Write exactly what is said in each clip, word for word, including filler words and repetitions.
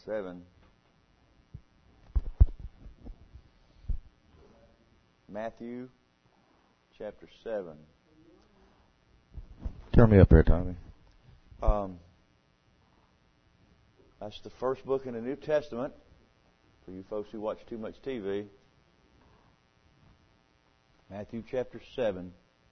seven. Matthew chapter seven. Turn me up there, Tommy. Um, that's the first book in the New Testament for you folks who watch too much T V. Matthew chapter seven.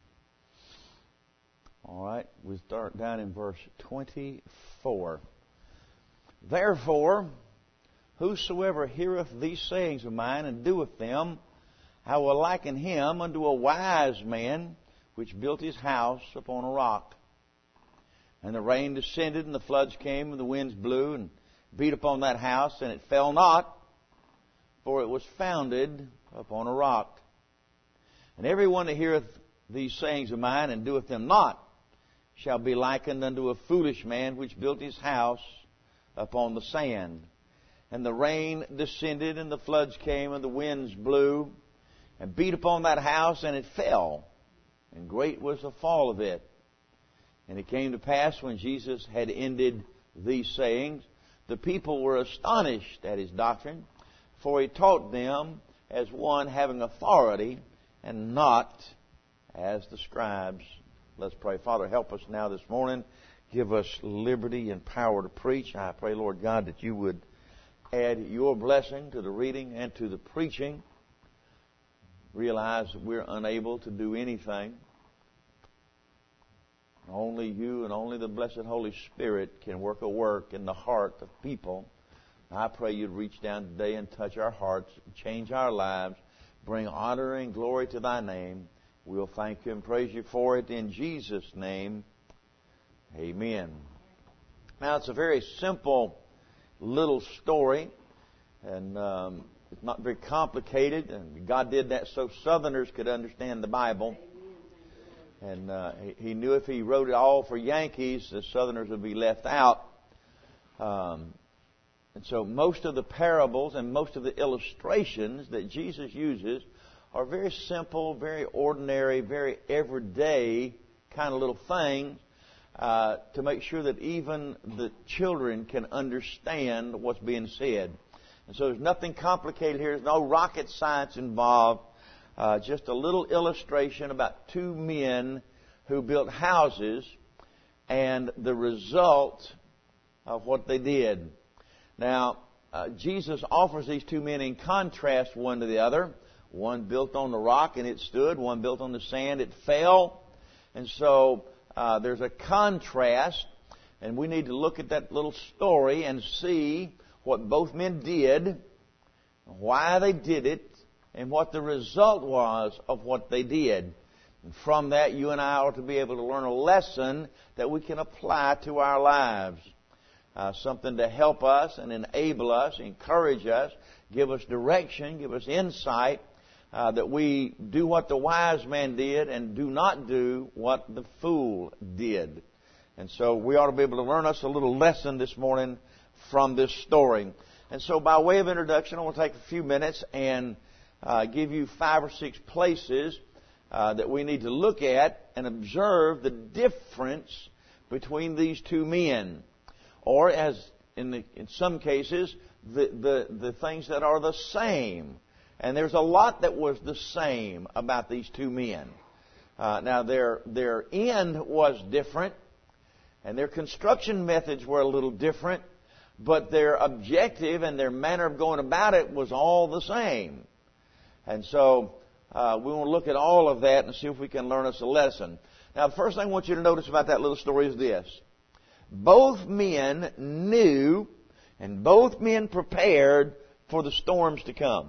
All right, we start down in verse twenty-four. Therefore, whosoever heareth these sayings of mine and doeth them, I will liken him unto a wise man which built his house upon a rock. And the rain descended, and the floods came, and the winds blew, and beat upon that house, and it fell not, for it was founded upon a rock. And every one that heareth these sayings of mine and doeth them not shall be likened unto a foolish man which built his house upon the sand. And the rain descended, and the floods came, and the winds blew, and beat upon that house, and it fell. And great was the fall of it. And it came to pass, when Jesus had ended these sayings, the people were astonished at his doctrine, for he taught them as one having authority, and not as the scribes. Let's pray. Father, help us now this morning. Give us liberty and power to preach. I pray, Lord God, that you would add your blessing to the reading and to the preaching. Realize that we're unable to do anything. Only you and only the blessed Holy Spirit can work a work in the heart of people. I pray you'd reach down today and touch our hearts, change our lives, bring honor and glory to thy name. We'll thank you and praise you for it in Jesus' name. Amen. Now, it's a very simple little story, and um, it's not very complicated, and God did that so Southerners could understand the Bible. And uh, he, he knew if he wrote it all for Yankees, the Southerners would be left out. Um, and so most of the parables and most of the illustrations that Jesus uses are very simple, very ordinary, very everyday kind of little things uh, to make sure that even the children can understand what's being said. And so there's nothing complicated here. There's no rocket science involved. Uh, just a little illustration about two men who built houses and the result of what they did. Now, uh, Jesus offers these two men in contrast one to the other. One built on the rock and it stood. One built on the sand, it fell. And so uh, there's a contrast. And we need to look at that little story and see what both men did, why they did it, and what the result was of what they did. And from that, you and I ought to be able to learn a lesson that we can apply to our lives. Uh, something to help us and enable us, encourage us, give us direction, give us insight, uh, that we do what the wise man did and do not do what the fool did. And so we ought to be able to learn us a little lesson this morning from this story. And so by way of introduction, I want to take a few minutes and Uh, give you five or six places uh, that we need to look at and observe the difference between these two men, or as in the, in some cases, the, the the things that are the same. And there's a lot that was the same about these two men. Uh, now their their end was different, and their construction methods were a little different, but their objective and their manner of going about it was all the same. And so uh, we want to look at all of that and see if we can learn us a lesson. Now, the first thing I want you to notice about that little story is this. Both men knew and both men prepared for the storms to come.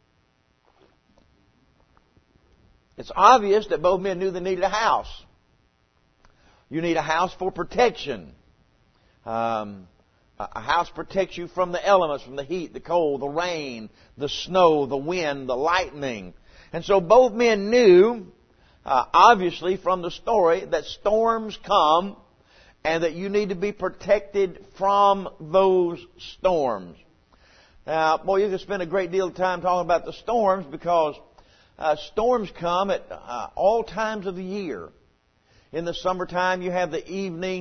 It's obvious that both men knew they needed a house. You need a house for protection. Um A house protects you from the elements, from the heat, the cold, the rain, the snow, the wind, the lightning. And so both men knew, uh, obviously from the story, that storms come and that you need to be protected from those storms. Now, boy, you can spend a great deal of time talking about the storms because uh, storms come at uh, all times of the year. In the summertime, you have the evening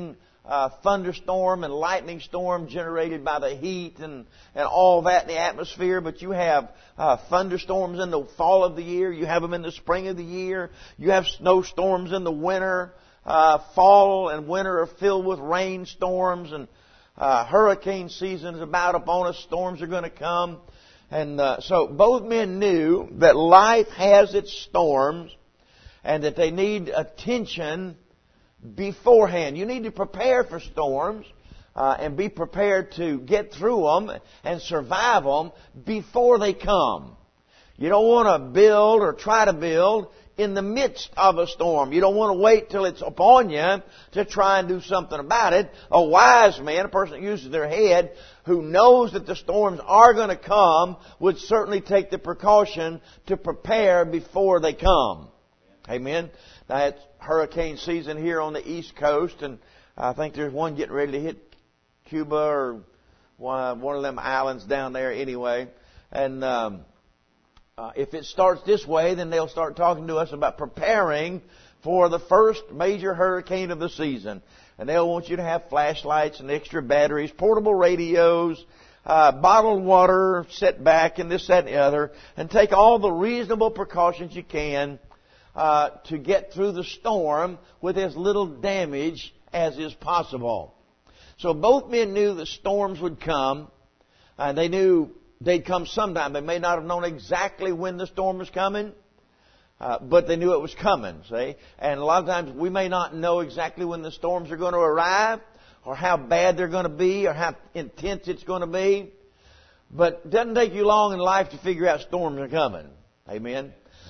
uh, thunderstorm and lightning storm generated by the heat and, and all that in the atmosphere, but you have uh, thunderstorms in the fall of the year. You have them in the spring of the year. You have snowstorms in the winter. Uh, fall and winter are filled with rainstorms, and uh, hurricane season is about upon us. Storms are going to come. And uh, so both men knew that life has its storms and that they need attention beforehand. You need to prepare for storms uh, and be prepared to get through them and survive them before they come. You don't want to build or try to build in the midst of a storm. You don't want to wait till it's upon you to try and do something about it. A wise man, a person that uses their head, who knows that the storms are going to come, would certainly take the precaution to prepare before they come. Amen. Now it's hurricane season here on the East Coast, and I think there's one getting ready to hit Cuba or one of them islands down there anyway. And um, uh, if it starts this way, then they'll start talking to us about preparing for the first major hurricane of the season. And they'll want you to have flashlights and extra batteries, portable radios, uh, bottled water set back, and this, that, and the other, and take all the reasonable precautions you can Uh, to get through the storm with as little damage as is possible. So both men knew the storms would come, and they knew they'd come sometime. They may not have known exactly when the storm was coming, uh, but they knew it was coming, see? And a lot of times we may not know exactly when the storms are going to arrive, or how bad they're going to be, or how intense it's going to be. But it doesn't take you long in life to figure out storms are coming. Amen?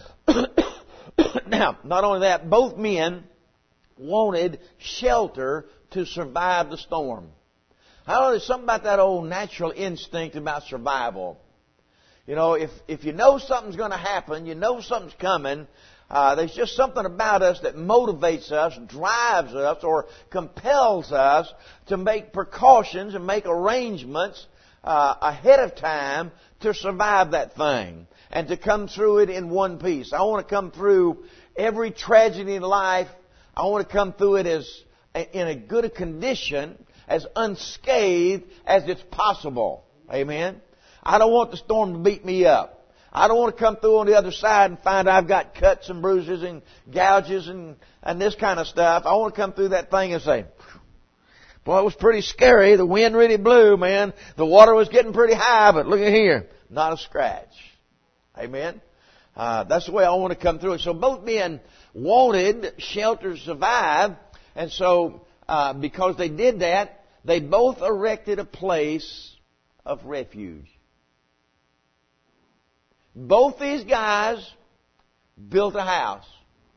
Now, not only that, both men wanted shelter to survive the storm. I don't know, there's something about that old natural instinct about survival. You know, if, if you know something's going to happen, you know something's coming, uh, there's just something about us that motivates us, drives us, or compels us to make precautions and make arrangements uh, ahead of time to survive that thing and to come through it in one piece. I want to come through every tragedy in life. I want to come through it as in a good condition, as unscathed as it's possible. Amen. I don't want the storm to beat me up. I don't want to come through on the other side and find I've got cuts and bruises and gouges and, and this kind of stuff. I want to come through that thing and say, boy, it was pretty scary. The wind really blew, man. The water was getting pretty high, but look at here. Not a scratch. Amen. Uh, that's the way I want to come through it. So both men wanted shelter to survive. And so, uh, because they did that, they both erected a place of refuge. Both these guys built a house.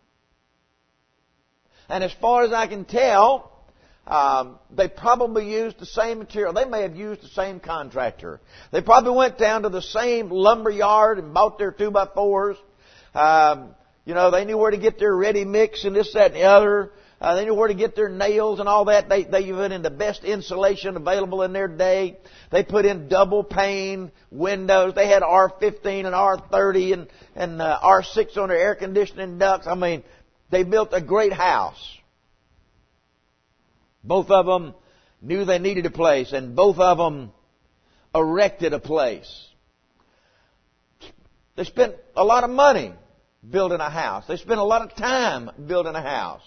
And as far as I can tell, Um, they probably used the same material. They may have used the same contractor. They probably went down to the same lumber yard and bought their two by fours. Um, you know, they knew where to get their ready mix and this, that, and the other. Uh, they knew where to get their nails and all that. They, they put in the best insulation available in their day. They put in double pane windows. They had R fifteen and R thirty and, and uh, R six on their air conditioning ducts. I mean, they built a great house. Both of them knew they needed a place, and both of them erected a place. They spent a lot of money building a house. They spent a lot of time building a house.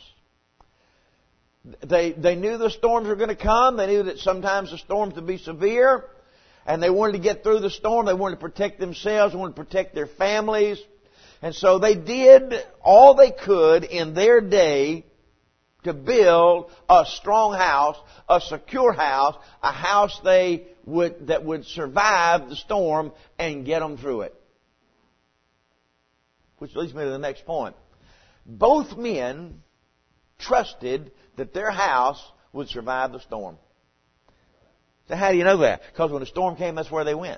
They, they knew the storms were going to come. They knew that sometimes the storms would be severe, and they wanted to get through the storm. They wanted to protect themselves, they wanted to protect their families. And so they did all they could in their day to build a strong house, a secure house, a house they would that would survive the storm and get them through it. Which leads me to the next point. Both men trusted that their house would survive the storm. So how do you know that? Because when the storm came, that's where they went.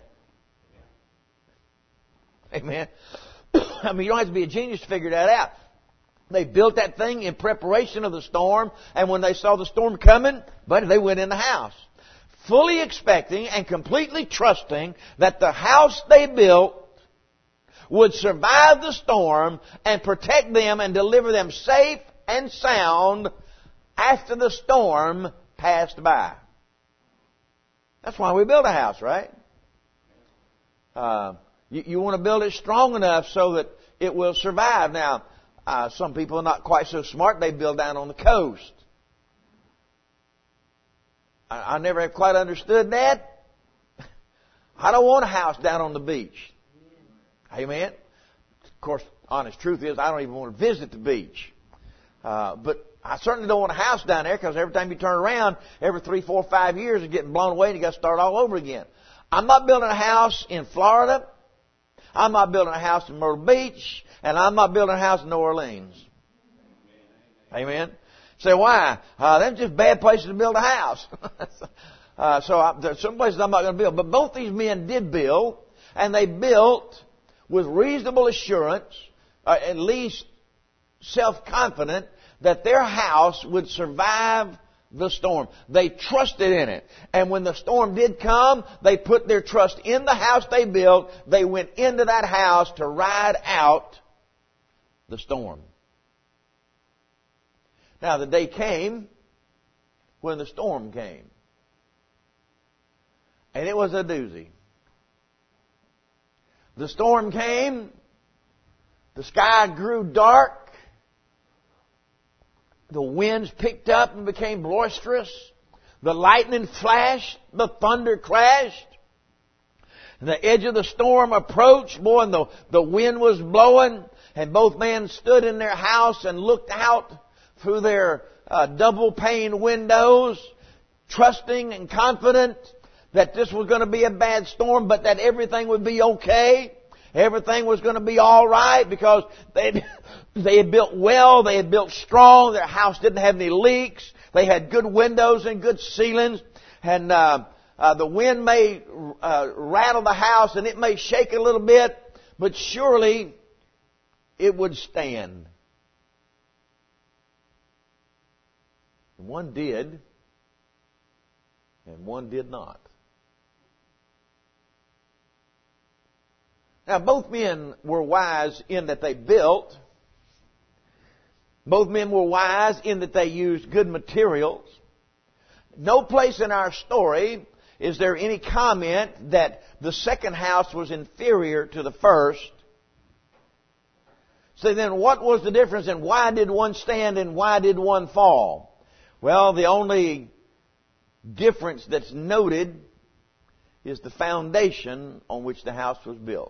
Amen. I mean, you don't have to be a genius to figure that out. They built that thing in preparation of the storm, and when they saw the storm coming, buddy, they went in the house, fully expecting and completely trusting that the house they built would survive the storm and protect them and deliver them safe and sound after the storm passed by. That's why we build a house, right? Uh, you, you want to build it strong enough so that it will survive. Now, uh, some people are not quite so smart. They build down on the coast. I, I never have quite understood that. I don't want a house down on the beach. Amen. Of course, honest truth is I don't even want to visit the beach. Uh, but I certainly don't want a house down there because every time you turn around, every three, four, five years, it's getting blown away and you got to start all over again. I'm not building a house in Florida. I'm not building a house in Myrtle Beach. And I'm not building a house in New Orleans. Amen. Say, why? Uh, they're just bad places to build a house. uh, so I, there's some places I'm not going to build. But both these men did build. And they built with reasonable assurance, uh, at least self-confident, that their house would survive the storm. They trusted in it. And when the storm did come, they put their trust in the house they built. They went into that house to ride out the storm. Now, the day came when the storm came. And it was a doozy. The storm came. The sky grew dark. The winds picked up and became boisterous. The lightning flashed. The thunder crashed. And the edge of the storm approached. Boy, and the, the wind was blowing. And both men stood in their house and looked out through their uh, double-pane windows, trusting and confident that this was going to be a bad storm, but that everything would be okay. Everything was going to be all right because they they had built well, they had built strong. Their house didn't have any leaks. They had good windows and good ceilings, and uh, uh, the wind may uh, rattle the house and it may shake a little bit, but surely it would stand. One did, and one did not. Now, both men were wise in that they built. Both men were wise in that they used good materials. No place in our story is there any comment that the second house was inferior to the first. So then what was the difference and why did one stand and why did one fall? Well, the only difference that's noted is the foundation on which the house was built.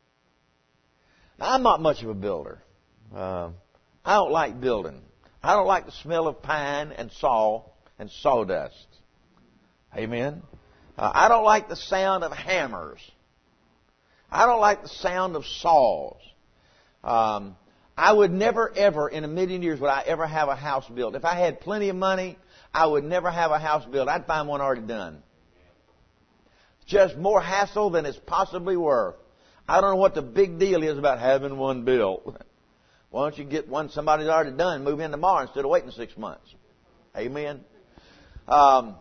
Now, I'm not much of a builder. Uh, I don't like building. I don't like the smell of pine and saw and sawdust. Amen. Uh, I don't like the sound of hammers. I don't like the sound of saws. Um, I would never, ever, in a million years, would I ever have a house built. If I had plenty of money, I would never have a house built. I'd find one already done. Just more hassle than it's possibly worth. I don't know what the big deal is about having one built. Why don't you get one somebody's already done, move in tomorrow instead of waiting six months? Amen. Um,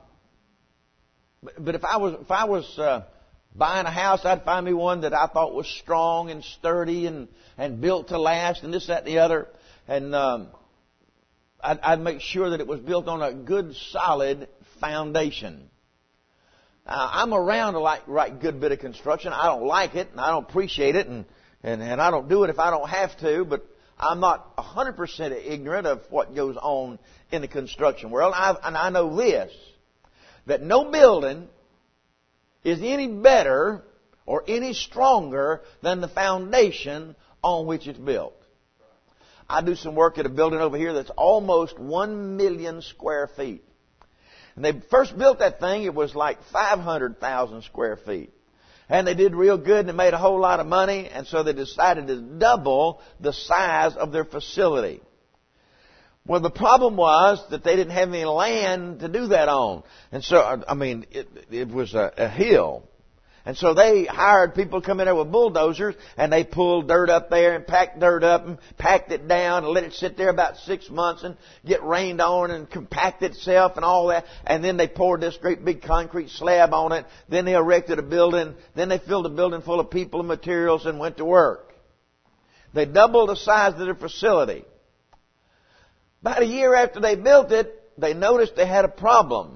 but, but if I was if I was uh, buying a house, I'd find me one that I thought was strong and sturdy and, and built to last and this, that, and the other. And um, I'd, I'd make sure that it was built on a good, solid foundation. Uh, I'm around a like, right good bit of construction. I don't like it, and I don't appreciate it, and, and, and I don't do it if I don't have to, but I'm not one hundred percent ignorant of what goes on in the construction world. I've, and I know this, that no building is any better or any stronger than the foundation on which it's built. I do some work at a building over here that's almost one million square feet. And they first built that thing, it was like five hundred thousand square feet. And they did real good and they made a whole lot of money. And so they decided to double the size of their facility. Well, the problem was that they didn't have any land to do that on. And so, I mean, it, it was a, a hill. And so they hired people to come in there with bulldozers, and they pulled dirt up there and packed dirt up and packed it down and let it sit there about six months and get rained on and compact itself and all that. And then they poured this great big concrete slab on it. Then they erected a building. Then they filled a building full of people and materials and went to work. They doubled the size of their facility. About a year after they built it, they noticed they had a problem.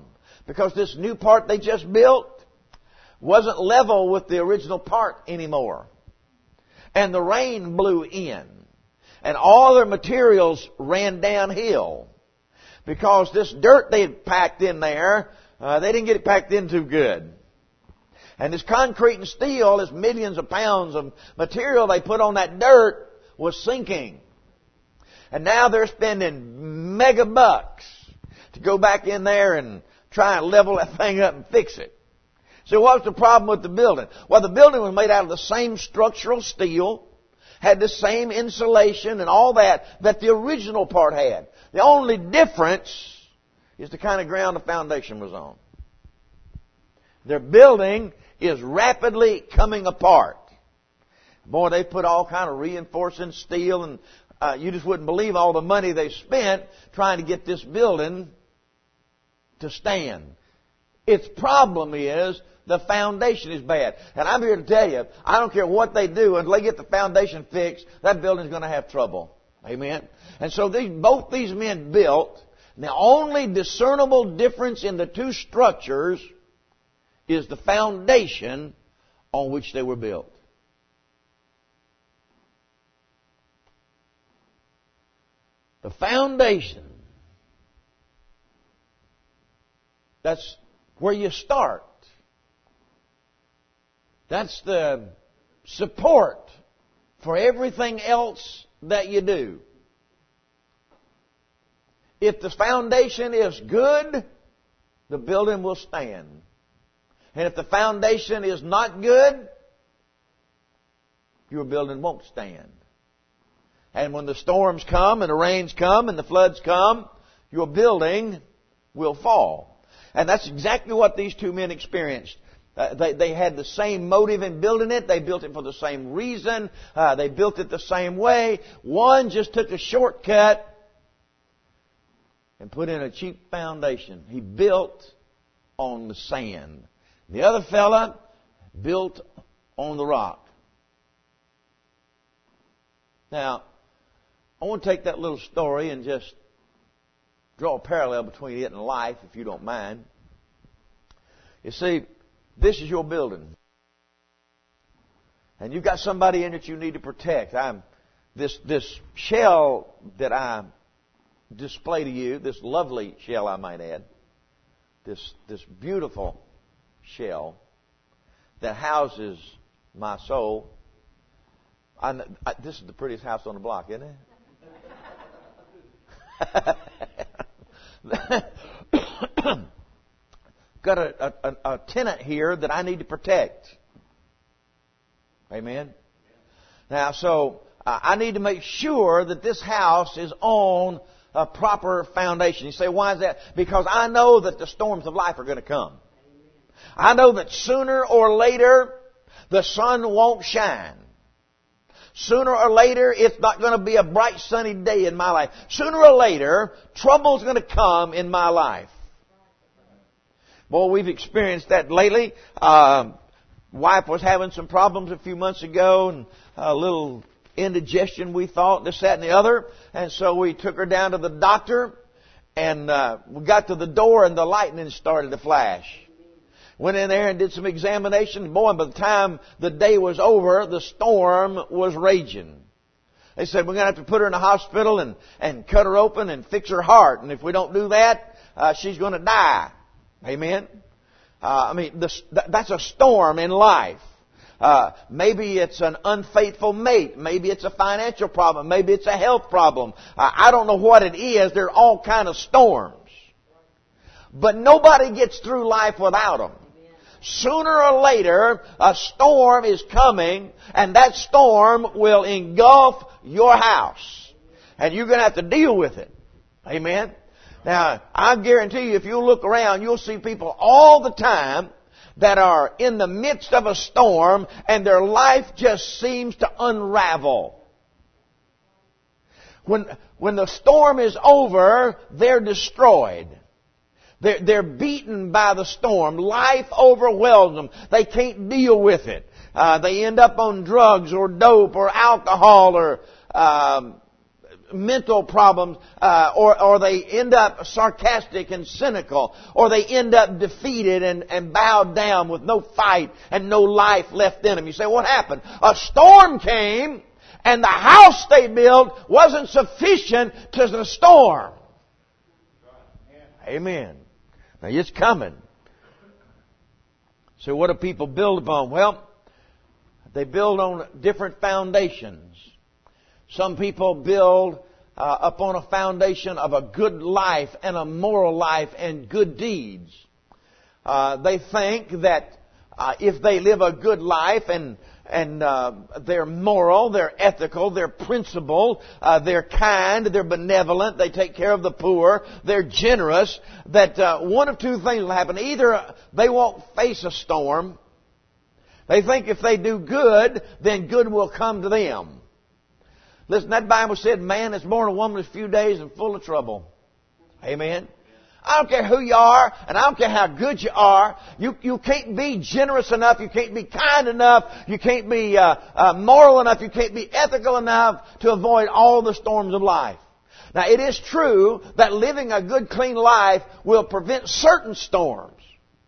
Because this new part they just built wasn't level with the original part anymore. And the rain blew in. And all their materials ran downhill. Because this dirt they had packed in there, uh, they didn't get it packed in too good. And this concrete and steel, this millions of pounds of material they put on that dirt, was sinking. And now they're spending mega bucks to go back in there and try and level that thing up and fix it. So what's the problem with the building? Well, the building was made out of the same structural steel, had the same insulation and all that that the original part had. The only difference is the kind of ground the foundation was on. Their building is rapidly coming apart. Boy, they put all kind of reinforcing steel, and uh, you just wouldn't believe all the money they spent trying to get this building to stand. Its problem is the foundation is bad. And I'm here to tell you, I don't care what they do, until they get the foundation fixed, that building's going to have trouble. Amen? And so these, both these men built. The only discernible difference in the two structures is the foundation on which they were built. The foundation. That's where you start. That's the support for everything else that you do. If the foundation is good, the building will stand. And if the foundation is not good, your building won't stand. And when the storms come and the rains come and the floods come, your building will fall. And that's exactly what these two men experienced. Uh, they, they had the same motive in building it. They built it for the same reason. Uh, they built it the same way. One just took a shortcut and put in a cheap foundation. He built on the sand. The other fella built on the rock. Now, I want to take that little story and just draw a parallel between it and life, if you don't mind. You see, this is your building. And you've got somebody in it you need to protect. I'm, this, this shell that I display to you, this lovely shell I might add, this, this beautiful shell that houses my soul. I, I, this is the prettiest house on the block, isn't it? Got a, a, a tenant here that I need to protect. Amen. Now, so uh, I need to make sure that this house is on a proper foundation. You say, why is that? Because I know that the storms of life are going to come. I know that sooner or later the sun won't shine. Sooner or later, it's not going to be a bright sunny day in my life. Sooner or later, trouble's going to come in my life. Boy, we've experienced that lately. Uh, wife was having some problems a few months ago, and a little indigestion, we thought, this, that, and the other. And so we took her down to the doctor, and uh, we got to the door, and the lightning started to flash. Went in there and did some examination. Boy, by the time the day was over, the storm was raging. They said, we're going to have to put her in the hospital and, and cut her open and fix her heart. And if we don't do that, uh, she's going to die. Amen? Uh, I mean, the, that's a storm in life. Uh, maybe it's an unfaithful mate. Maybe it's a financial problem. Maybe it's a health problem. Uh, I don't know what it is. There are all kind of storms. But nobody gets through life without them. Sooner or later, a storm is coming, and that storm will engulf your house. And you're going to have to deal with it. Amen? Now, I guarantee you, if you look around, you'll see people all the time that are in the midst of a storm, and their life just seems to unravel. When, when the storm is over, they're destroyed. They're, they're beaten by the storm. Life overwhelms them. They can't deal with it. Uh, they end up on drugs or dope or alcohol or um, mental problems, uh, or, or they end up sarcastic and cynical, or they end up defeated and, and bowed down with no fight and no life left in them. You say, what happened? A storm came, and the house they built wasn't sufficient to the storm. Amen. Now it's coming. So what do people build upon? Well, they build on different foundations. Some people build uh, upon a foundation of a good life and a moral life and good deeds. Uh, they think that uh, if they live a good life and and uh, they're moral, they're ethical, they're principled, uh, they're kind, they're benevolent, they take care of the poor, they're generous, that uh, one of two things will happen. Either they won't face a storm. They think if they do good, then good will come to them. Listen, that Bible said man is born of woman in a few days and full of trouble. Amen. I don't care who you are, and I don't care how good you are. You you can't be generous enough. You can't be kind enough. You can't be uh, uh, moral enough. You can't be ethical enough to avoid all the storms of life. Now, it is true that living a good, clean life will prevent certain storms.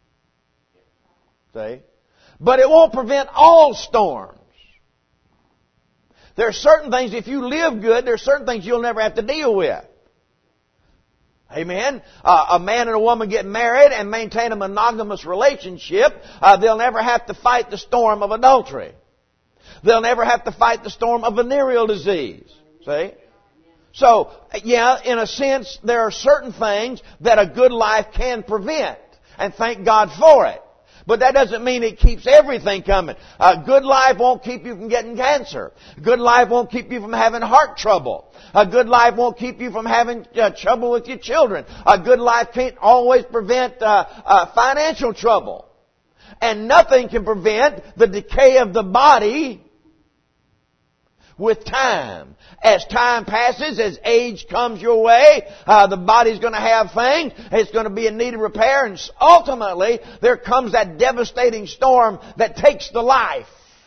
See? But it won't prevent all storms. There are certain things, if you live good, there are certain things you'll never have to deal with. Amen. Uh, a man and a woman get married and maintain a monogamous relationship. Uh, they'll never have to fight the storm of adultery. They'll never have to fight the storm of venereal disease. See? So, yeah, in a sense, there are certain things that a good life can prevent. And thank God for it. But that doesn't mean it keeps everything coming. A good life won't keep you from getting cancer. A good life won't keep you from having heart trouble. A good life won't keep you from having uh, trouble with your children. A good life can't always prevent uh, uh, financial trouble. And nothing can prevent the decay of the body with time. As time passes, as age comes your way, uh, the body's going to have things. It's going to be in need of repair. And ultimately, there comes that devastating storm that takes the life.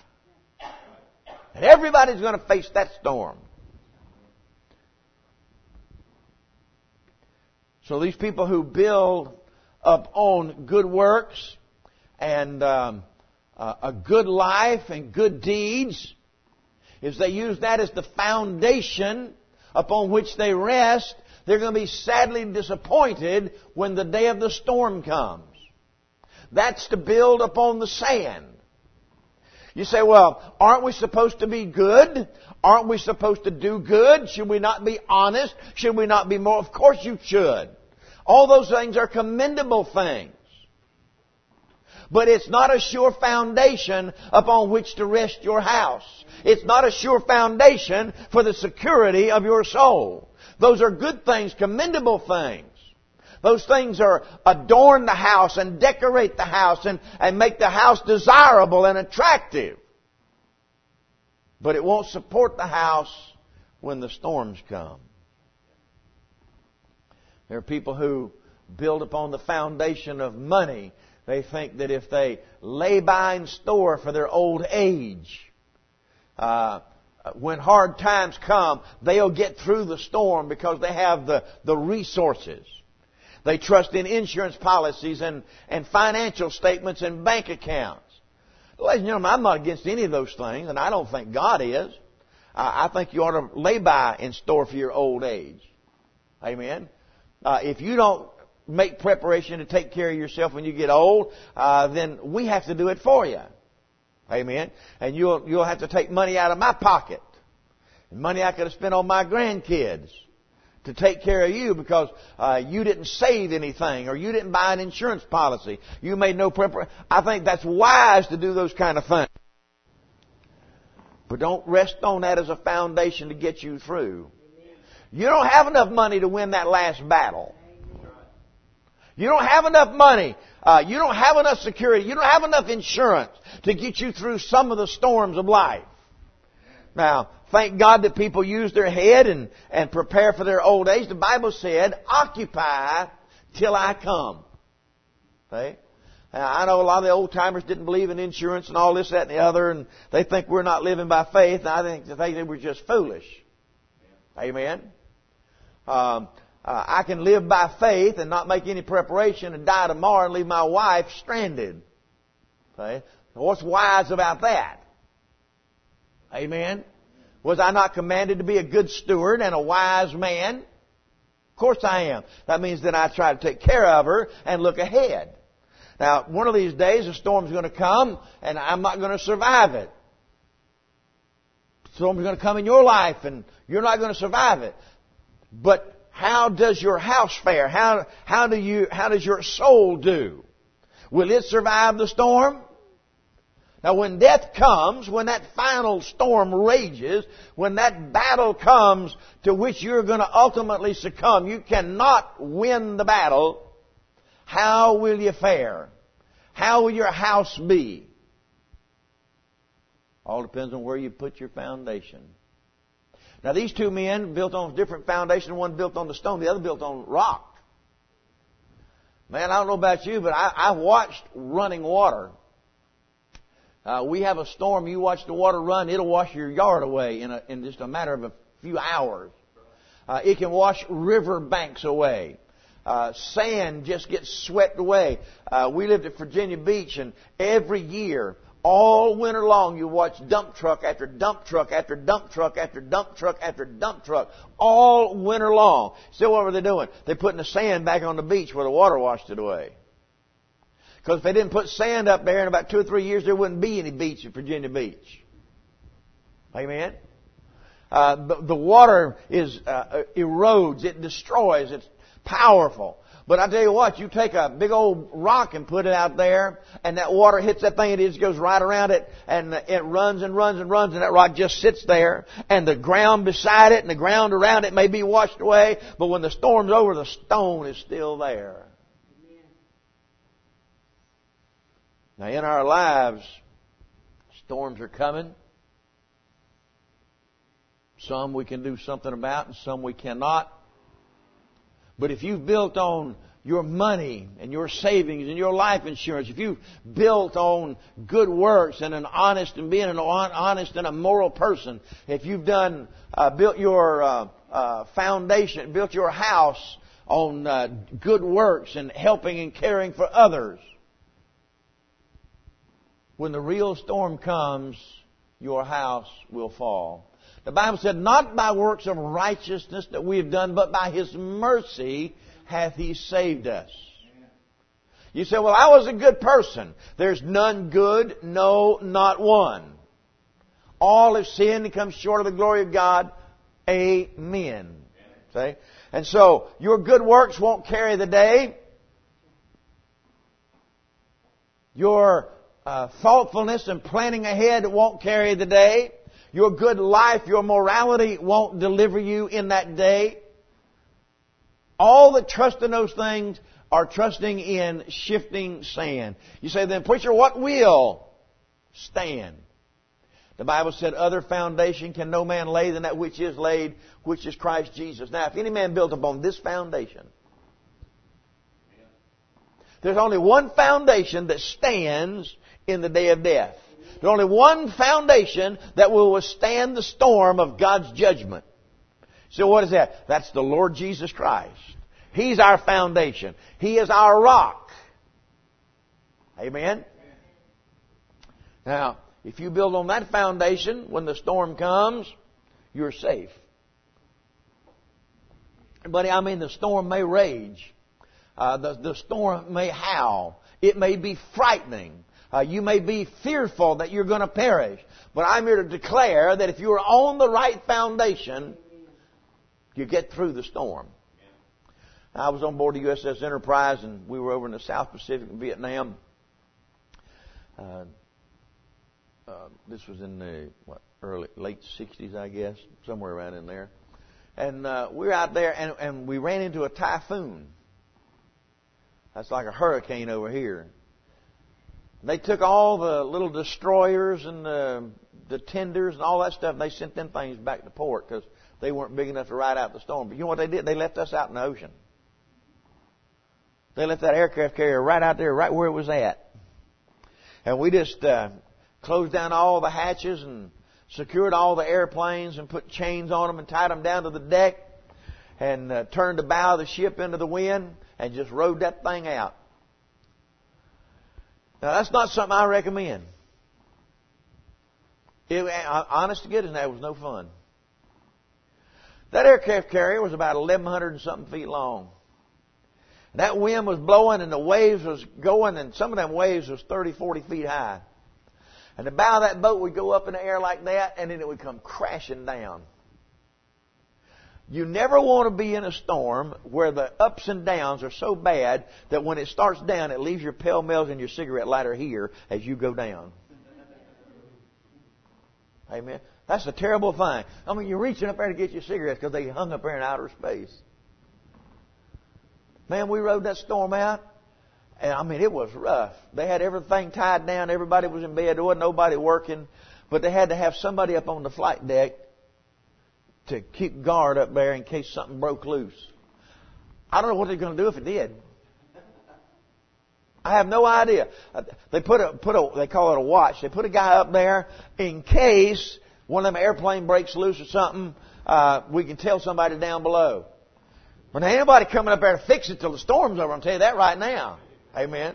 And everybody's going to face that storm. So these people who build up on good works and um, uh, a good life and good deeds, if they use that as the foundation upon which they rest, they're going to be sadly disappointed when the day of the storm comes. That's to build upon the sand. You say, well, aren't we supposed to be good? Aren't we supposed to do good? Should we not be honest? Should we not be more? Of course you should. All those things are commendable things. But it's not a sure foundation upon which to rest your house. It's not a sure foundation for the security of your soul. Those are good things, commendable things. Those things are adorn the house and decorate the house and, and make the house desirable and attractive. But it won't support the house when the storms come. There are people who build upon the foundation of money. They think that if they lay by and store for their old age, uh, when hard times come, they'll get through the storm because they have the, the resources. They trust in insurance policies and, and financial statements and bank accounts. Ladies and gentlemen, I'm not against any of those things, and I don't think God is. I, I think you ought to lay by and store for your old age. Amen. Uh, if you don't make preparation to take care of yourself when you get old, uh, then we have to do it for you. Amen. And you'll you'll have to take money out of my pocket, money I could have spent on my grandkids to take care of you because uh, you didn't save anything or you didn't buy an insurance policy. You made no preparation. I think that's wise to do those kind of things. But don't rest on that as a foundation to get you through. You don't have enough money to win that last battle. You don't have enough money. Uh, you don't have enough security. You don't have enough insurance to get you through some of the storms of life. Now, thank God that people use their head and, and prepare for their old age. The Bible said, occupy till I come. Okay? Now, I know a lot of the old timers didn't believe in insurance and all this, that, and the other, and they think we're not living by faith, and I think they think they were just foolish. Amen. Um, uh, I can live by faith and not make any preparation and die tomorrow and leave my wife stranded. Okay? What's wise about that? Amen. Was I not commanded to be a good steward and a wise man? Of course I am. That means that I try to take care of her and look ahead. Now, one of these days a storm's going to come and I'm not going to survive it. The storm's going to come in your life and you're not going to survive it. But how does your house fare? How, how do you, how does your soul do? Will it survive the storm? Now when death comes, when that final storm rages, when that battle comes to which you're going to ultimately succumb, you cannot win the battle. How will you fare? How will your house be? All depends on where you put your foundation. Now these two men built on different foundations. One built on the stone, the other built on rock. Man, I don't know about you, but I, I watched running water. Uh, we have a storm. You watch the water run, it'll wash your yard away in, a, in just a matter of a few hours. Uh, it can wash river banks away. Uh, sand just gets swept away. Uh, we lived at Virginia Beach, and every year, all winter long, you watch dump truck after dump truck after dump truck after dump truck after dump truck, all winter long. So what were they doing? They're putting the sand back on the beach where the water washed it away. Because if they didn't put sand up there in about two or three years, there wouldn't be any beach at Virginia Beach. Amen? Uh, the, the water is uh, erodes, it destroys, it's powerful. But I tell you what, you take a big old rock and put it out there, and that water hits that thing, and it just goes right around it, and it runs and runs and runs, and that rock just sits there, and the ground beside it and the ground around it may be washed away, but when the storm's over, the stone is still there. Now, in our lives, storms are coming. Some we can do something about, and some we cannot. But if you've built on your money and your savings and your life insurance, if you've built on good works and an honest and being an honest and a moral person, if you've done uh, built your uh, uh, foundation, built your house on uh, good works and helping and caring for others, when the real storm comes, your house will fall. The Bible said, not by works of righteousness that we have done, but by His mercy hath He saved us. You say, well, I was a good person. There's none good, no, not one. All have sinned and come short of the glory of God. Amen. See? And so, your good works won't carry the day. Your uh, thoughtfulness and planning ahead won't carry the day. Your good life, your morality won't deliver you in that day. All that trust in those things are trusting in shifting sand. You say, then, preacher, what will stand? The Bible said, other foundation can no man lay than that which is laid, which is Christ Jesus. Now, if any man built upon this foundation, there's only one foundation that stands in the day of death. There's only one foundation that will withstand the storm of God's judgment. So what is that? That's the Lord Jesus Christ. He's our foundation. He is our rock. Amen? Now, if you build on that foundation, when the storm comes, you're safe. But I mean, the storm may rage. Uh, the, the storm may howl. It may be frightening. Uh, you may be fearful that you're going to perish. But I'm here to declare that if you're on the right foundation, you get through the storm. I was on board the U S S Enterprise, and we were over in the South Pacific in Vietnam. Uh, uh, this was in the what, early, late sixties, I guess, somewhere around in there. And uh, we were out there, and, and we ran into a typhoon. That's like a hurricane over here. They took all the little destroyers and the, the tenders and all that stuff, and they sent them things back to port because they weren't big enough to ride out the storm. But you know what they did? They left us out in the ocean. They left that aircraft carrier right out there, right where it was at. And we just uh, closed down all the hatches and secured all the airplanes and put chains on them and tied them down to the deck and uh, turned the bow of the ship into the wind and just rode that thing out. Now, that's not something I recommend. It, honest to goodness, that was no fun. That aircraft carrier was about eleven hundred and something feet long. That wind was blowing and the waves was going, and some of them waves was thirty, forty feet high. And the bow of that boat would go up in the air like that, and then it would come crashing down. You never want to be in a storm where the ups and downs are so bad that when it starts down, it leaves your Pell Mells and your cigarette lighter here as you go down. Amen. That's a terrible thing. I mean, you're reaching up there to get your cigarettes because they hung up there in outer space. Man, we rode that storm out, and I mean, it was rough. They had everything tied down. Everybody was in bed. There wasn't nobody working, but they had to have somebody up on the flight deck to keep guard up there in case something broke loose. I don't know what they're going to do if it did. I have no idea. They put a put a they call it a watch. They put a guy up there in case one of them airplane breaks loose or something. Uh, we can tell somebody down below. But ain't nobody coming up there to fix it till the storm's over. I'll tell you that right now. Amen.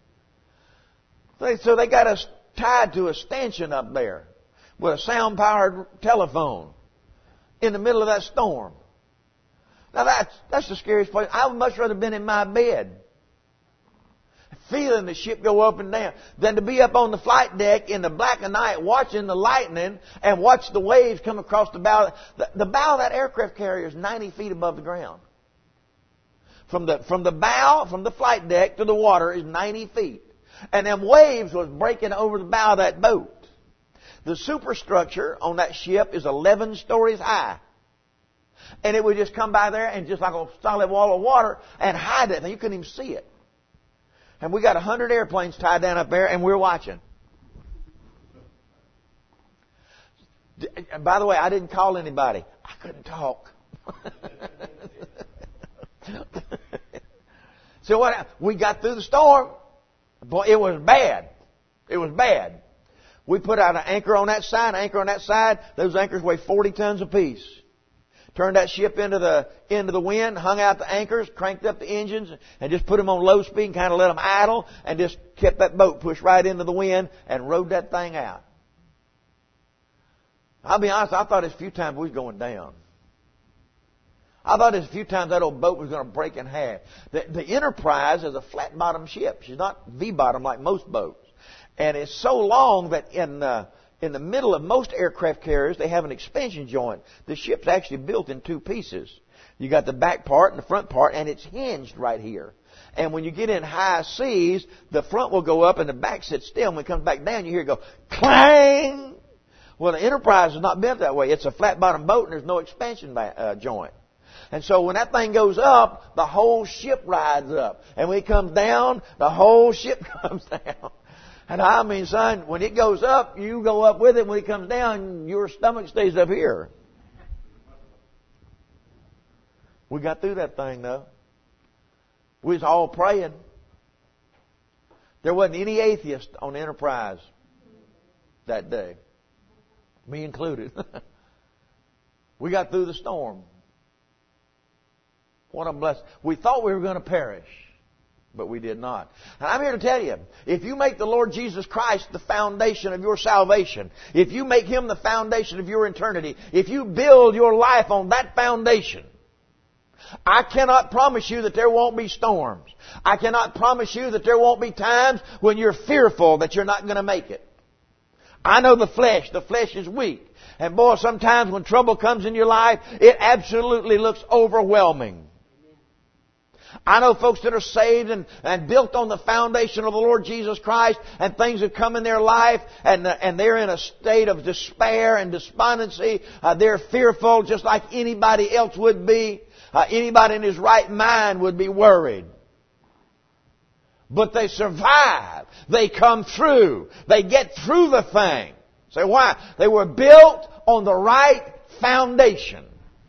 So they got us tied to a stanchion up there with a sound-powered telephone in the middle of that storm. Now that's that's the scariest place. I would much rather have been in my bed, feeling the ship go up and down, than to be up on the flight deck in the black of night watching the lightning and watch the waves come across the bow. The, the bow of that aircraft carrier is ninety feet above the ground. From the, from the bow, from the flight deck to the water is ninety feet. And them waves was breaking over the bow of that boat. The superstructure on that ship is eleven stories high. And it would just come by there and just like a solid wall of water and hide it. And you couldn't even see it. And we got a hundred airplanes tied down up there and we're watching. And by the way, I didn't call anybody. I couldn't talk. So what? We got through the storm. Boy, it was bad. It was bad. We put out an anchor on that side, an anchor on that side. Those anchors weigh forty tons apiece. Turned that ship into the into the wind, hung out the anchors, cranked up the engines, and just put them on low speed and kind of let them idle, and just kept that boat pushed right into the wind and rode that thing out. I'll be honest, I thought there's a few times we was going down. I thought there's a few times that old boat was going to break in half. The, the Enterprise is a flat-bottom ship. She's not V-bottom like most boats. And it's so long that in uh, in the middle of most aircraft carriers, they have an expansion joint. The ship's actually built in two pieces. You got the back part and the front part, and it's hinged right here. And when you get in high seas, the front will go up and the back sits still. And when it comes back down, you hear it go clang. Well, the Enterprise is not built that way. It's a flat-bottom boat, and there's no expansion uh, joint. And so when that thing goes up, the whole ship rides up. And when it comes down, the whole ship comes down. And I mean, son, when it goes up, you go up with it. When it comes down, your stomach stays up here. We got through that thing, though. We was all praying. There wasn't any atheist on the Enterprise that day. Me included. We got through the storm. What a blessing. We thought we were going to perish, but we did not. And I'm here to tell you, if you make the Lord Jesus Christ the foundation of your salvation, if you make Him the foundation of your eternity, if you build your life on that foundation, I cannot promise you that there won't be storms. I cannot promise you that there won't be times when you're fearful that you're not going to make it. I know the flesh. The flesh is weak. And boy, sometimes when trouble comes in your life, it absolutely looks overwhelming. I know folks that are saved and, and built on the foundation of the Lord Jesus Christ, and things have come in their life, and uh, and they're in a state of despair and despondency. Uh, they're fearful just like anybody else would be. Uh, anybody in his right mind would be worried. But they survive. They come through. They get through the thing. Say why? They were built on the right foundation.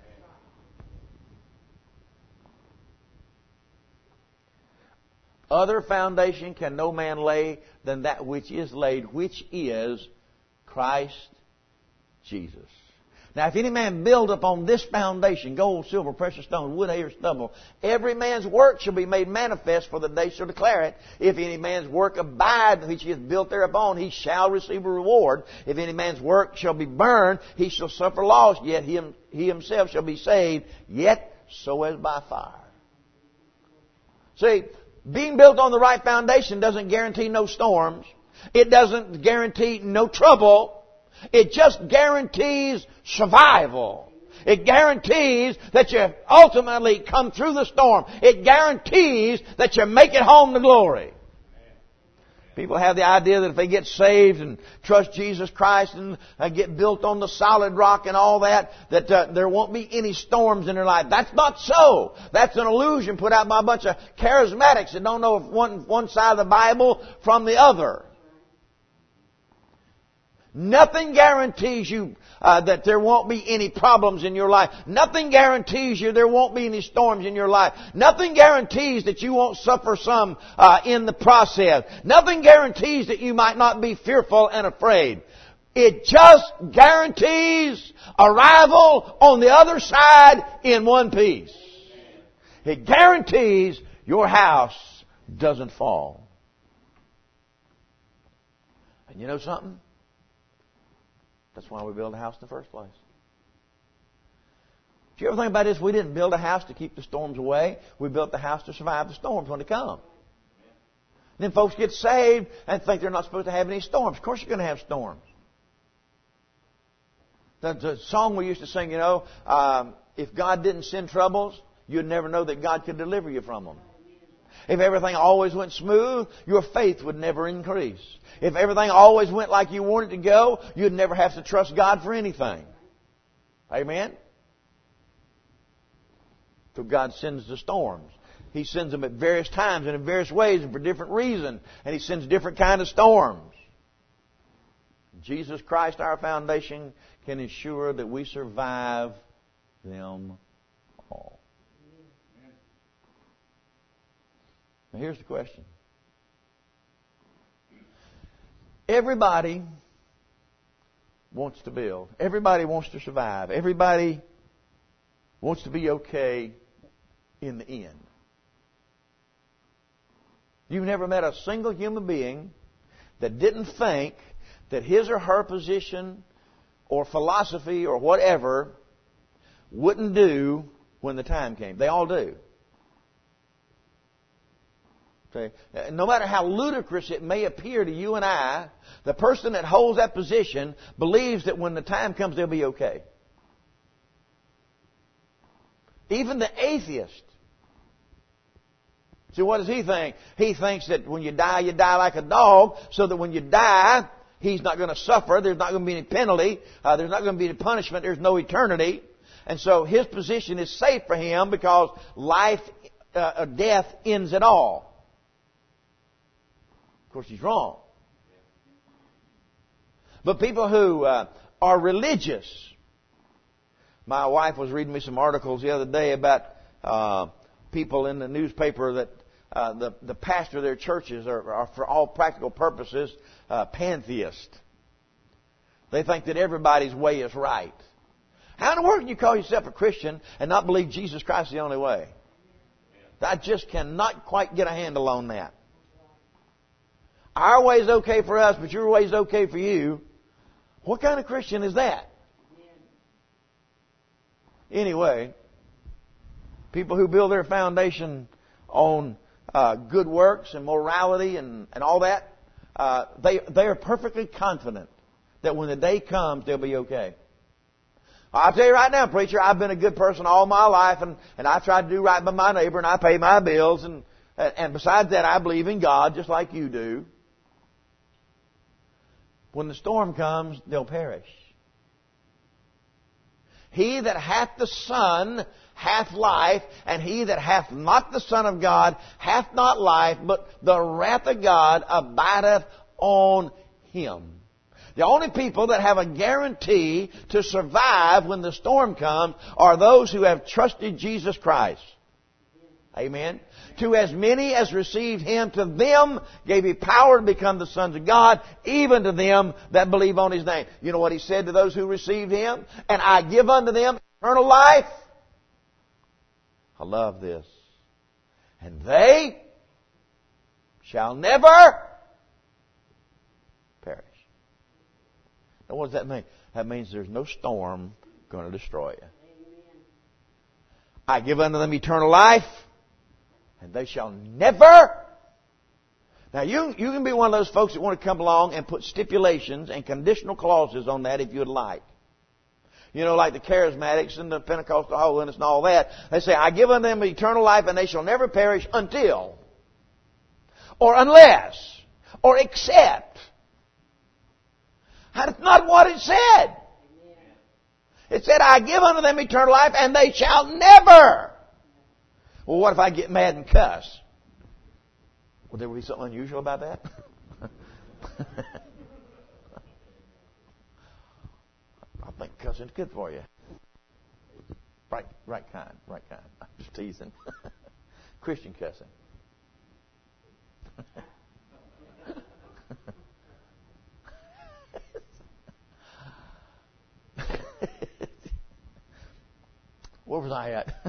Other foundation can no man lay than that which is laid, which is Christ Jesus. Now, if any man build upon this foundation, gold, silver, precious stones, wood, hay, or stubble, every man's work shall be made manifest, for the day shall declare it. If any man's work abide, which he has built thereupon, he shall receive a reward. If any man's work shall be burned, he shall suffer loss, yet he, he himself shall be saved, yet so as by fire. See, being built on the right foundation doesn't guarantee no storms. It doesn't guarantee no trouble. It just guarantees survival. It guarantees that you ultimately come through the storm. It guarantees that you make it home to glory. People have the idea that if they get saved and trust Jesus Christ and uh, get built on the solid rock and all that, that uh, there won't be any storms in their life. That's not so. That's an illusion put out by a bunch of charismatics that don't know one, one side of the Bible from the other. Nothing guarantees you uh, that there won't be any problems in your life. Nothing guarantees you there won't be any storms in your life. Nothing guarantees that you won't suffer some uh, in the process. Nothing guarantees that you might not be fearful and afraid. It just guarantees arrival on the other side in one piece. It guarantees your house doesn't fall. And you know something? That's why we build a house in the first place. Do you ever think about this? We didn't build a house to keep the storms away. We built the house to survive the storms when they come. Then folks get saved and think they're not supposed to have any storms. Of course you're going to have storms. The, the song we used to sing, you know, um, if God didn't send troubles, you'd never know that God could deliver you from them. If everything always went smooth, your faith would never increase. If everything always went like you wanted it to go, you'd never have to trust God for anything. Amen? So God sends the storms. He sends them at various times and in various ways and for different reasons. And He sends different kind of storms. Jesus Christ, our foundation, can ensure that we survive them all. Now here's the question. Everybody wants to build. Everybody wants to survive. Everybody wants to be okay in the end. You've never met a single human being that didn't think that his or her position or philosophy or whatever wouldn't do when the time came. They all do. Okay. No matter how ludicrous it may appear to you and I, the person that holds that position believes that when the time comes, they'll be okay. Even the atheist. See, what does he think? He thinks that when you die, you die like a dog, so that when you die, he's not going to suffer. There's not going to be any penalty. Uh, there's not going to be any punishment. There's no eternity. And so his position is safe for him because life, uh, death ends it all. Of course, he's wrong. But people who uh, are religious. My wife was reading me some articles the other day about uh, people in the newspaper that uh, the, the pastor of their churches are, are for all practical purposes, uh, pantheist. They think that everybody's way is right. How in the world can you call yourself a Christian and not believe Jesus Christ is the only way? I just cannot quite get a handle on that. Our way is okay for us, but your way is okay for you. What kind of Christian is that? Anyway, people who build their foundation on uh, good works and morality and, and all that, uh, they they are perfectly confident that when the day comes, they'll be okay. I'll tell you right now, preacher, I've been a good person all my life, and, and I try to do right by my neighbor, and I pay my bills, and and besides that, I believe in God just like you do. When the storm comes, they'll perish. He that hath the Son hath life, and he that hath not the Son of God hath not life, but the wrath of God abideth on him. The only people that have a guarantee to survive when the storm comes are those who have trusted Jesus Christ. Amen. To as many as received Him, to them gave He power to become the sons of God, even to them that believe on His name. You know what He said to those who received Him? And I give unto them eternal life. I love this. And they shall never perish. Now what does that mean? That means there's no storm going to destroy you. Amen. I give unto them eternal life, and they shall never. Now you you can be one of those folks that want to come along and put stipulations and conditional clauses on that if you'd like. You know, like the charismatics and the Pentecostal holiness and all that. They say, I give unto them eternal life, and they shall never perish until, or unless, or except. That's not what it said. It said, I give unto them eternal life, and they shall never. Well, what if I get mad and cuss? Would there be something unusual about that? I think cussing's good for you. Right, right kind, right kind. I'm just teasing. Christian cussing. Where was I at?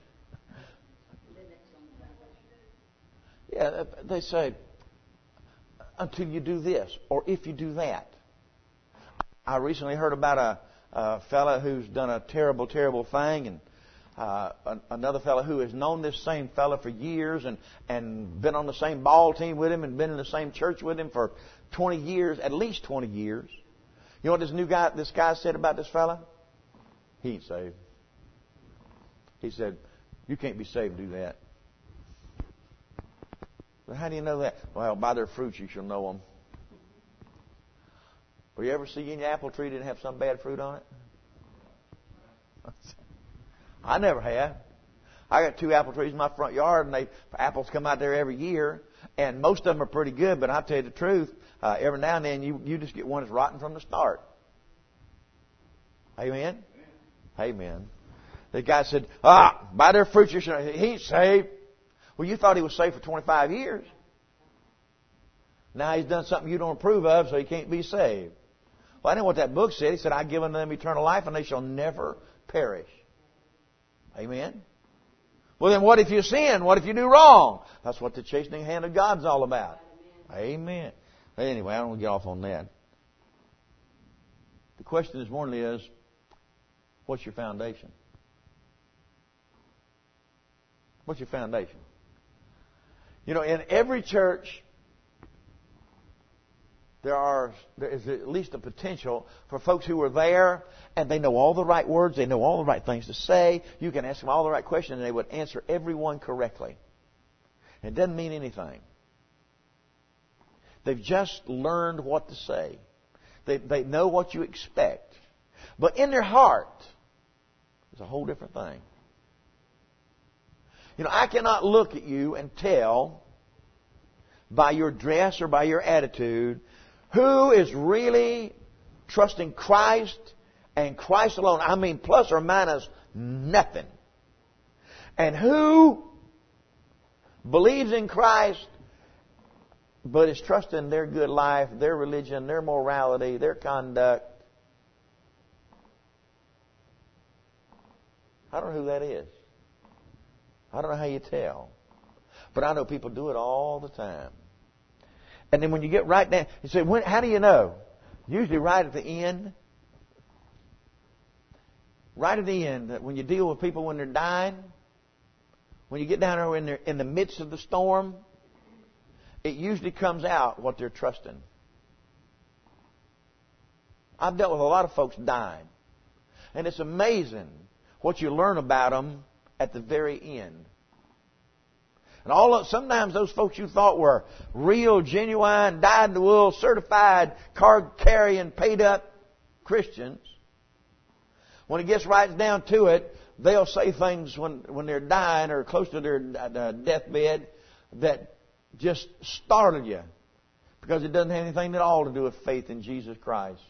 Yeah, they say, until you do this, or if you do that. I recently heard about a, a fellow who's done a terrible, terrible thing, and uh, another fellow who has known this same fellow for years and, and been on the same ball team with him and been in the same church with him for twenty years, at least twenty years. You know what this new guy, this guy said about this fellow? He ain't saved. He said, you can't be saved and do that. But how do you know that? Well, by their fruits you shall know them. Will you ever see any apple tree that didn't have some bad fruit on it? I never have. I got two apple trees in my front yard, and they apples come out there every year, and most of them are pretty good. But I'll tell you the truth, uh, every now and then you, you just get one that's rotten from the start. Amen? Amen. The guy said, ah, by their fruits you shall know. He ain't saved. Well, you thought he was saved for twenty-five years. Now he's done something you don't approve of, so he can't be saved. Well, I know what that book said. He said, I give unto them eternal life, and they shall never perish. Amen? Well, then what if you sin? What if you do wrong? That's what the chastening hand of God's all about. Amen. But anyway, I don't want to get off on that. The question this morning is, what's your foundation? What's your foundation? You know, in every church, there are there is at least a potential for folks who are there and they know all the right words, they know all the right things to say. You can ask them all the right questions and they would answer every one correctly. It doesn't mean anything. They've just learned what to say. They they know what you expect. But in their heart, it's a whole different thing. You know, I cannot look at you and tell by your dress or by your attitude who is really trusting Christ and Christ alone. I mean, plus or minus nothing. And who believes in Christ but is trusting their good life, their religion, their morality, their conduct. I don't know who that is. I don't know how you tell. But I know people do it all the time. And then when you get right down, you say, when, how do you know? Usually right at the end. Right at the end, when you deal with people when they're dying, when you get down there when they're in the midst of the storm, it usually comes out what they're trusting. I've dealt with a lot of folks dying. And it's amazing what you learn about them at the very end. And all of, sometimes those folks you thought were real, genuine, dyed-in-the-wool, certified, card-carrying, paid-up Christians, when it gets right down to it, they'll say things when, when they're dying or close to their uh, deathbed that just startle you because it doesn't have anything at all to do with faith in Jesus Christ.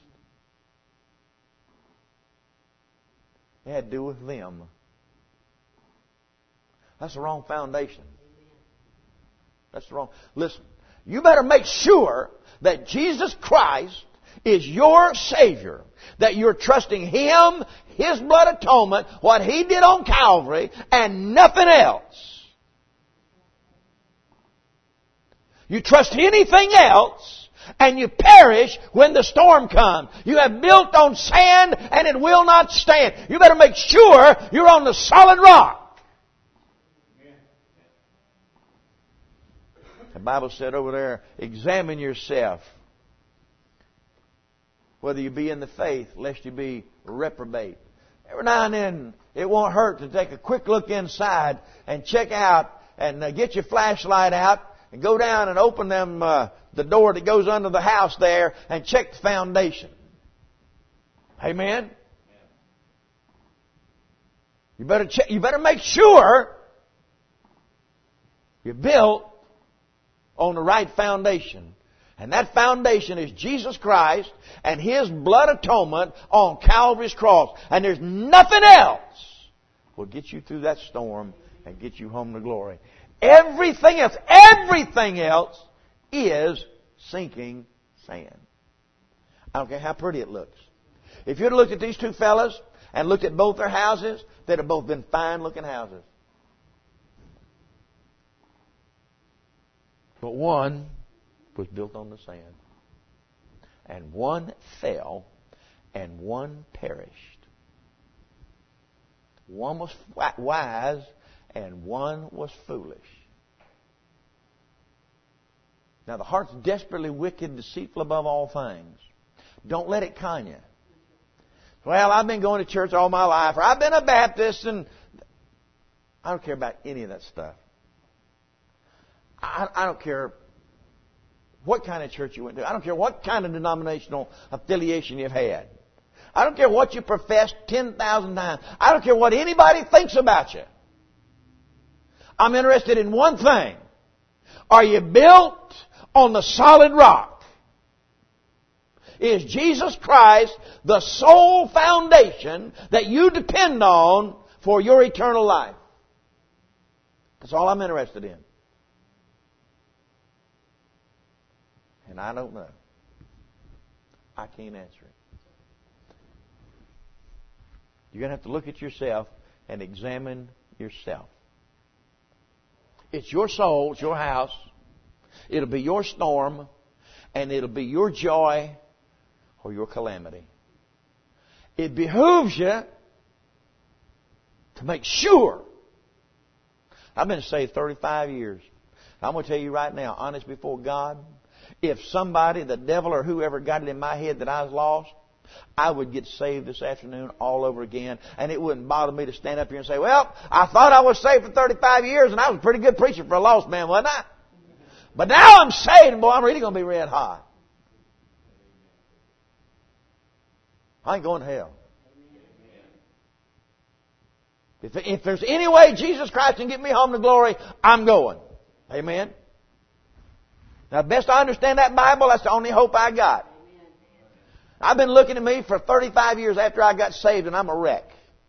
It had to do with them. That's the wrong foundation. That's the wrong. Listen, you better make sure that Jesus Christ is your Savior. That you're trusting Him, His blood atonement, what He did on Calvary, and nothing else. You trust anything else, and you perish when the storm comes. You have built on sand, and it will not stand. You better make sure you're on the solid rock. The Bible said over there, examine yourself, whether you be in the faith, lest you be reprobate. Every now and then, it won't hurt to take a quick look inside and check out and uh, get your flashlight out and go down and open them uh, the door that goes under the house there and check the foundation. Amen? You better check, you better make sure you're built on the right foundation. And that foundation is Jesus Christ and His blood atonement on Calvary's cross. And there's nothing else will get you through that storm and get you home to glory. Everything else, everything else is sinking sand. I don't care how pretty it looks. If you'd have looked at these two fellas and looked at both their houses, they'd have both been fine-looking houses. But one was built on the sand. And one fell, and one perished. One was wise, and one was foolish. Now, the heart's desperately wicked, deceitful above all things. Don't let it con you. Well, I've been going to church all my life, or I've been a Baptist, and I don't care about any of that stuff. I, I don't care what kind of church you went to. I don't care what kind of denominational affiliation you've had. I don't care what you professed ten thousand times. I don't care what anybody thinks about you. I'm interested in one thing. Are you built on the solid rock? Is Jesus Christ the sole foundation that you depend on for your eternal life? That's all I'm interested in. And I don't know. I can't answer it. You're going to have to look at yourself and examine yourself. It's your soul, it's your house. It'll be your storm, and it'll be your joy or your calamity. It behooves you to make sure. I've been saved thirty-five years. I'm going to tell you right now, honest before God, if somebody, the devil or whoever got it in my head that I was lost, I would get saved this afternoon all over again. And it wouldn't bother me to stand up here and say, well, I thought I was saved for thirty-five years and I was a pretty good preacher for a lost man, wasn't I? But now I'm saved and boy, I'm really going to be red hot. I ain't going to hell. If, if there's any way Jesus Christ can get me home to glory, I'm going. Amen? Now, best I understand that Bible, that's the only hope I got. I've been looking at me for thirty-five years after I got saved, and I'm a wreck.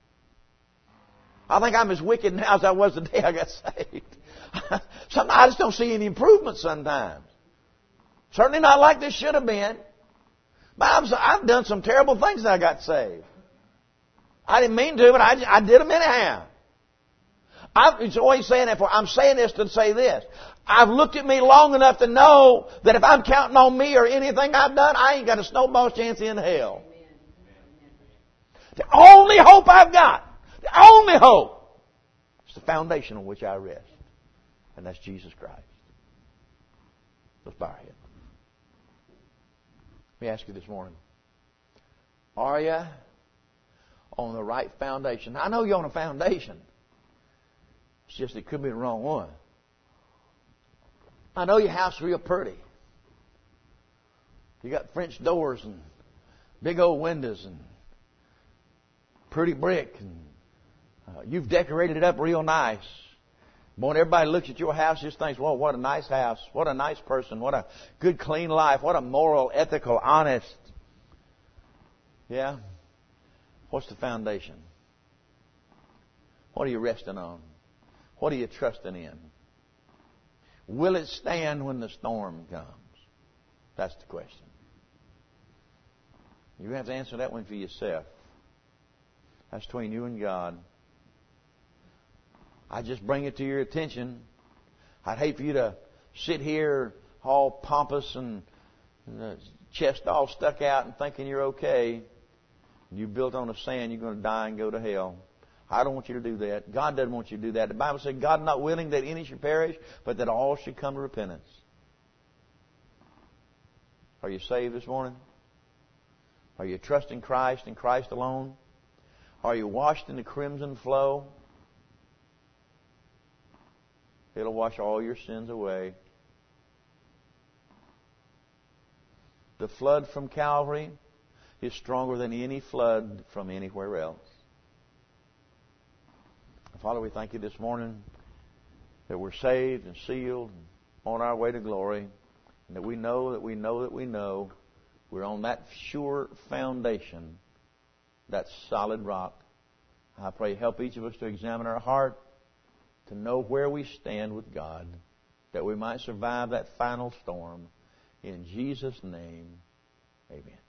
I think I'm as wicked now as I was the day I got saved. Sometimes I just don't see any improvement sometimes. Certainly not like this should have been. But I've, I've done some terrible things since I got saved. I didn't mean to, but I, I did them anyhow. I'm always saying that for. I'm saying this to say this. I've looked at me long enough to know that if I'm counting on me or anything I've done, I ain't got a snowball's chance in hell. The only hope I've got, the only hope, is the foundation on which I rest. And that's Jesus Christ. Let's bow our head. Let me ask you this morning. Are you on the right foundation? I know you're on a foundation. It's just it could be the wrong one. I know your house is real pretty. You got French doors and big old windows and pretty brick. And uh, you've decorated it up real nice. Boy, everybody looks at your house and just thinks, well, what a nice house. What a nice person. What a good, clean life. What a moral, ethical, honest. Yeah? What's the foundation? What are you resting on? What are you trusting in? Will it stand when the storm comes? That's the question. You have to answer that one for yourself. That's between you and God. I just bring it to your attention. I'd hate for you to sit here all pompous and the chest all stuck out and thinking you're okay. You built on the sand, you're going to die and go to hell. I don't want you to do that. God doesn't want you to do that. The Bible says, God not willing that any should perish, but that all should come to repentance. Are you saved this morning? Are you trusting Christ and Christ alone? Are you washed in the crimson flow? It'll wash all your sins away. The flood from Calvary is stronger than any flood from anywhere else. Father, we thank you this morning that we're saved and sealed and on our way to glory, and that we know that we know that we know we're on that sure foundation, that solid rock. I pray help each of us to examine our heart, to know where we stand with God, that we might survive that final storm. In Jesus' name, amen.